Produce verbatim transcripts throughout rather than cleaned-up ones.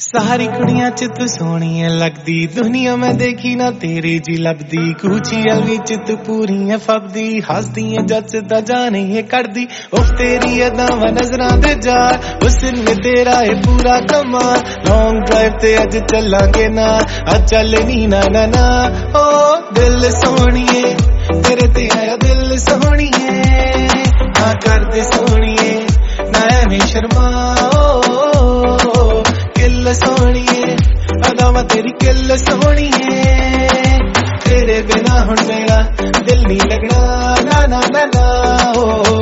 सारी कुड़ियां च तू सोहनी है लगदी, दुनिया में देखी ना तेरी जी लभदी। कूची अलवी च तू पूरी है फबदी, हसदी है जचदा जाने है कड़दी। उफ तेरी अदावां नजरां दे जार, हुस्न में तेरा है पूरा कमाल। लॉन्ग ड्राइव ते अज चलांगे नाल, अज चल नी ना ना ना। ओ दिल सोहणीए तेरे ते आया दिल सोहणीए, ना कर दे सोहणीए ना एवें शर्मा। किल सोहणीए अदावां तेरी किल सोहणीए, तेरे बिना हुण मेरा दिल नहीं लगना ना ना ना ना। ओ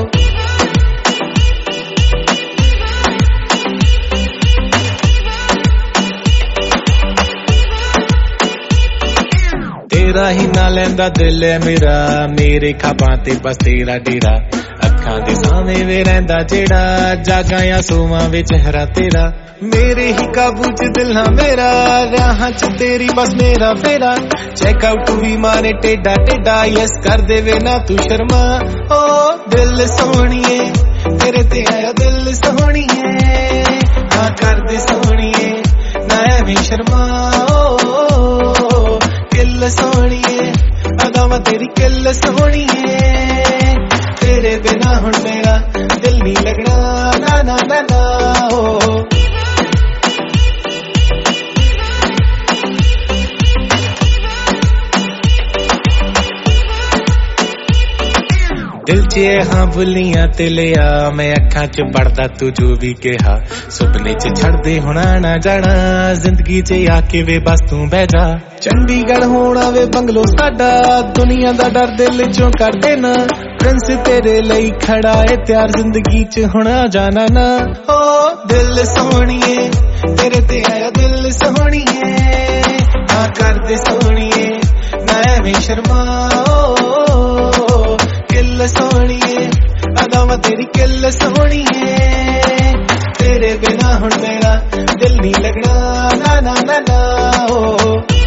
तेरा ही ना लैंदा दिल है मेरा, मेरे खाबां ते बस तेरा डेरा। अखां दे सामने वे रहिंदा जेड़ा, जागां या सोवां वे चेहरा तेरा। मेरे ही काबू च दिल ना मेरा, राहां च तेरी बस मेरा फेरा। चेकआउट भी मारे टेढ़ा टेढ़ा, यस कर दे वे ना तू शर्मा। ओ दिल सोहणीए तेरे ते आया दिल सोहणीए, ना कर दे सोहणीए ना एवें शर्मा। ओ किल सोहणीए अदावां तेरी किल सोहणीए, तेरे बिना हुण मेरा दिल नहीं लगना ना ना ना ना। ओ दिल च हाँ बुलियां ते लिया, मैं अखां च पढ़दा तू जो भी कहा। सुपने च छड़ दे हुणा ना जाना, जिंदगी च आके वे बस तू बह जा। चंडीगढ़ होना वे बंगलो साडा, दुनिया दा डर दिल चों कर देना। प्रिंस तेरे लई खड़ा है त्यार, जिंदगी च हुणा जाना ना। ओ दिल सोहणीए तेरे ते आया दिल सोहणीए, ना कर दे सोहणीए ना एवें शर्मा। किल सोहणीए अदावां तेरी किल सोहणीए, तेरे बिना हुण मेरा दिल नहीं लगना ना ना ना ना। ओ